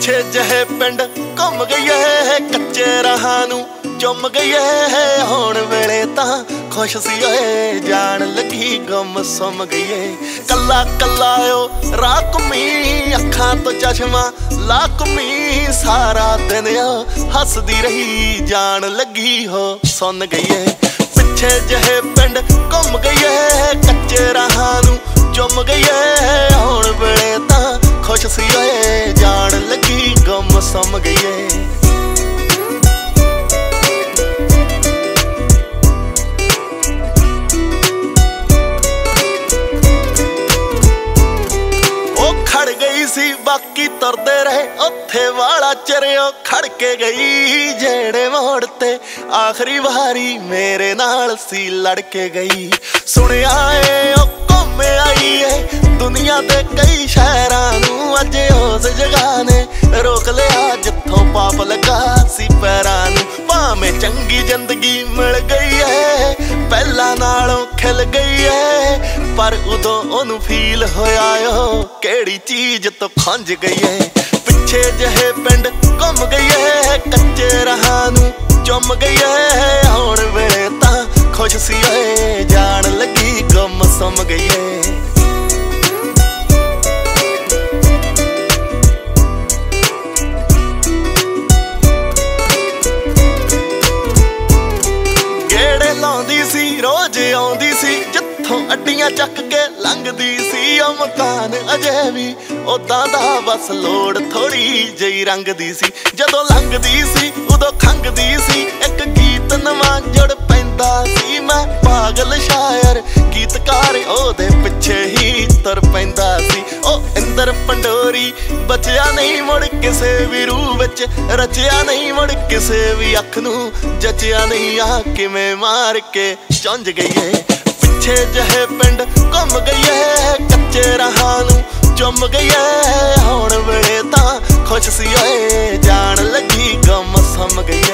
ਪਿੱਛੇ ਜਿਹੇ ਪਿੰਡ ਘੁੰਮ ਗਈ ਏ, ਕੱਚੇ ਰਾਹਾਂ ਨੂੰ ਚੁੰਮ ਗਈ ਏ। ਹੁਣ ਵੇਲੇ ਤਾਂ ਖੁਸ਼ ਸੀ ਓਏ, ਜਾਣ ਲੱਗੀ ਗੁੰਮ ਸੁੰਮ ਗਈ ਏ। ਕੱਲਾ ਕੱਲਾ ਓ ਰਾਹ ਘੁੰਮੀ, ਅੱਖਾਂ ਤੋਂ ਚਸ਼ਮਾ ਲਾ ਘੁੰਮੀ। ਸਾਰਾ ਦਿਨ ਓ ਹੱਸਦੀ ਰਹੀ, ਜਾਣ ਲੱਗੀ ਹੋ ਸੁੰਨ ਗਈ ਏ। ਪਿੱਛੇ ਜਿਹੇ ਪਿੰਡ ਘੁੰਮ ਗਈ ਏ, ਕੱਚੇ ਰਾਹਾਂ ਨੂੰ ਚੁੰਮ ਗਈ ਏ। ਹੁਣ ਵੇਲੇ ਤਾਂ ਖੁਸ਼ ਸੀ ਓਏ, ਜਾਣ ਲੱਗੀ ਗੁੰਮ ਸੁੰਮ ਗਈ ਏ। ਖੜ ਗਈ ਸੀ ਬਾਕੀ ਤੁਰਦੇ ਰਹੇ, ਉੱਥੇ ਵਾਲਾ ਚਰਿਓ ਖੜ ਕੇ ਗਈ। ਜਿਹੜੇ ਮੋੜ ਤੇ ਆਖਰੀ ਵਾਰੀ ਮੇਰੇ ਨਾਲ ਸੀ ਲੜ ਕੇ ਗਈ। ਸੁਣਿਆ ਏ ਉਹ ਘੁੰਮ ਆਈ ਏ ਦੁਨੀਆ ਦੇ ਕਈ ਸ਼ਹਿਰਾਂ ਨੂੰ, ਅੱਜ ਉਸ ਜਗ੍ਹਾ ਨੇ ਰੋਕ ਲਿਆ ਜਿੱਥੋਂ ਪਾਪ ਲੱਗਾ ਸੀ ਪੈਰਾਂ ਨੂੰ। ਭਾਵੇਂ ਚੰਗੀ ਜ਼ਿੰਦਗੀ ਮਿਲ ਗਈ ਏ, ਪਹਿਲਾਂ ਨਾਲੋਂ ਖਿਲ ਗਈ ਏ, ਪਰ ਉਦੋਂ ਉਹਨੂੰ ਫੀਲ ਹੋਇਆ ਓ ਕਿਹੜੀ ਚੀਜ਼ ਤੋਂ ਖੰਝ ਗਈ ਏ। ਪਿੱਛੇ ਜਿਹੇ ਪਿੰਡ ਘੁੰਮ ਗਈ ਏ, ਕੱਚੇ ਰਾਹਾਂ ਨੂੰ ਚੁੰਮ ਗਈ ਏ। ਹੁਣ ਵੇਲੇ ਤਾਂ ਖੁਸ਼ ਸੀ ਓਏ, ਜਾਣ ਲੱਗੀ ਗੁੰਮ ਸੁੰਮ ਗਈ ਏ। ਗੇੜੇ ਲਾਉਂਦੀ ਸੀ ਰੋਜ਼ ਆਉਂਦੀ ਸੀ, ਜਿੱਥੋਂ ਅੱਡੀਆਂ ਚੱਕ ਕੇ ਲੰਘਦੀ ਸੀ। ਉਹ ਮਕਾਨ ਅਜੇ ਵੀ ਉਦਾਂ ਦਾ, ਬਸ ਲੋੜ ਥੋੜੀ ਜਿਹੀ ਰੰਗ ਦੀ ਸੀ। ਜਦੋਂ ਲੰਘਦੀ ਸੀ ਉਦੋਂ ਖੰਘਦੀ ਸੀ, ਇੱਕ ਗੀਤ ਨਵਾਂ ਜੁੜ ਪੈਂਦਾ ਸੀ। ਮੈਂ ਪਾਗਲ ਸ਼ਾਇਰ ਗੀਤਕਾਰ ਉਹਦੇ ਪਿੱਛੇ ਹੀ ਤੁਰ ਪੈਂਦਾ ਸੀ। ਉਹ ਇੰਦਰ ਪੰਡੋਰੀ ਬਚਿਆ ਨਹੀਂ ਮੁੜ ਕਿਸੇ ਵੀ ਰੂਹ ਵਿੱਚ, ਰਚਿਆ ਨਹੀਂ ਮੁੜ ਕਿਸੇ ਵੀ ਅੱਖ ਨੂੰ, ਜਚਿਆ ਨਹੀਂ ਆ ਕਿਵੇਂ ਮਾਰ ਕੇ ਚੁੰਝ ਗਈ ਏ। ਪਿੱਛੇ ਜਿਹੇ ਪਿੰਡ ਘੁੰਮ ਗਈ ਏ, ਕੱਚੇ ਰਾਹਾਂ ਨੂੰ ਚੁੰਮ ਗਈ ਏ। ਹੁਣ ਵੇਲੇ ਤਾਂ ਖੁਸ਼ ਸੀ ਓਏ, ਜਾਣ ਲੱਗੀ ਗੁੰਮ ਸੁੰਮ ਗਈ।